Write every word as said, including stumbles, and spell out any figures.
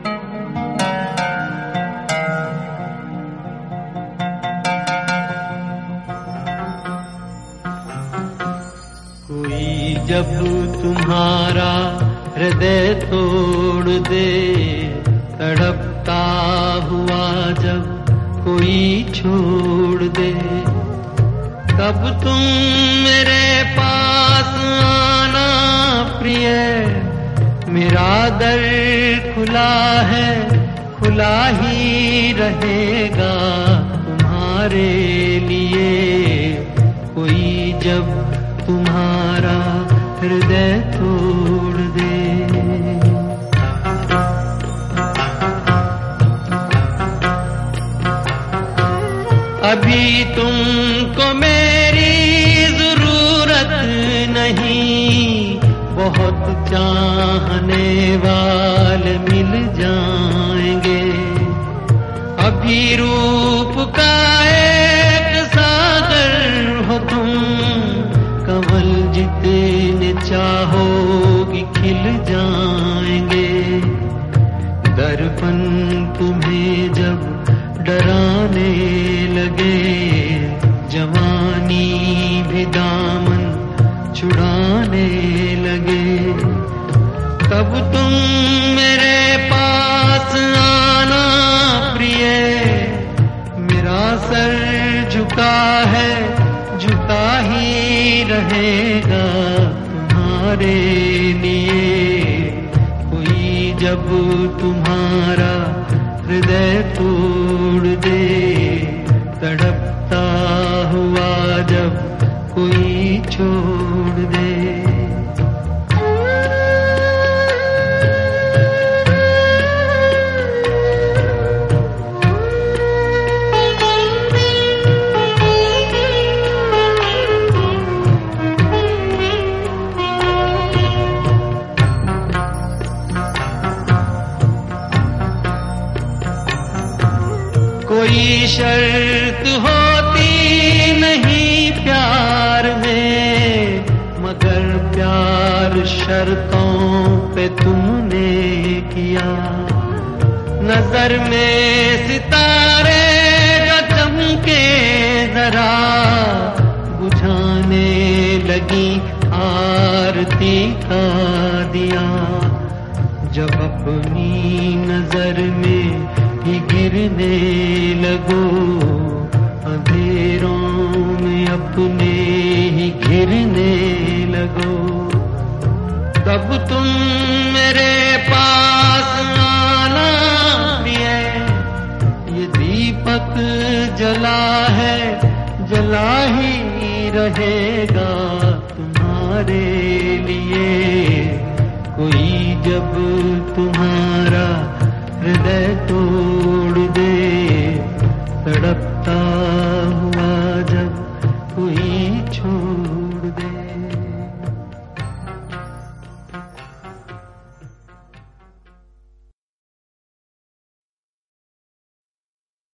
जब तुम्हारा हृदय तोड़ दे, तड़पता हुआ जब कोई छोड़ दे, तब तुम मेरे पास आना प्रिय। मेरा दर खुला है, खुला ही रहेगा तुम्हारे लिए। कोई जब तुम्हारा हृदय तोड़ दे। अभी तुमको मेरी जरूरत नहीं, बहुत चाहने वाले मिल जाएंगे। अभी रूप का एक सागर हो तुम, कमल जितने चाहोगी खिल जाएंगे। दर्पण तुम्हें जब डराने लगे, जवानी भी दामन छुड़ाने लगे, तब तुम मेरे पास आना प्रिय। मेरा सर झुका है, झुका ही रहेगा तुम्हारे लिए। कोई जब तुम्हारा हृदय तोड़ दे, तड़पता हुआ जब कोई छोड़ दे। कोई शर्त होती नहीं प्यार में, मगर प्यार शर्तों पे तुमने किया। नजर में सितारे जो चमके जरा, बुझाने लगी आरती का दिया। जब अपनी नजर में ही गिरने लगो, अंधेरों में अपने ही घिरने लगो, तब तुम मेरे पास आना प्रिय। ये दीपक जला है, जला ही रहेगा तुम्हारे लिए। कोई जब तुम्हारा हृदय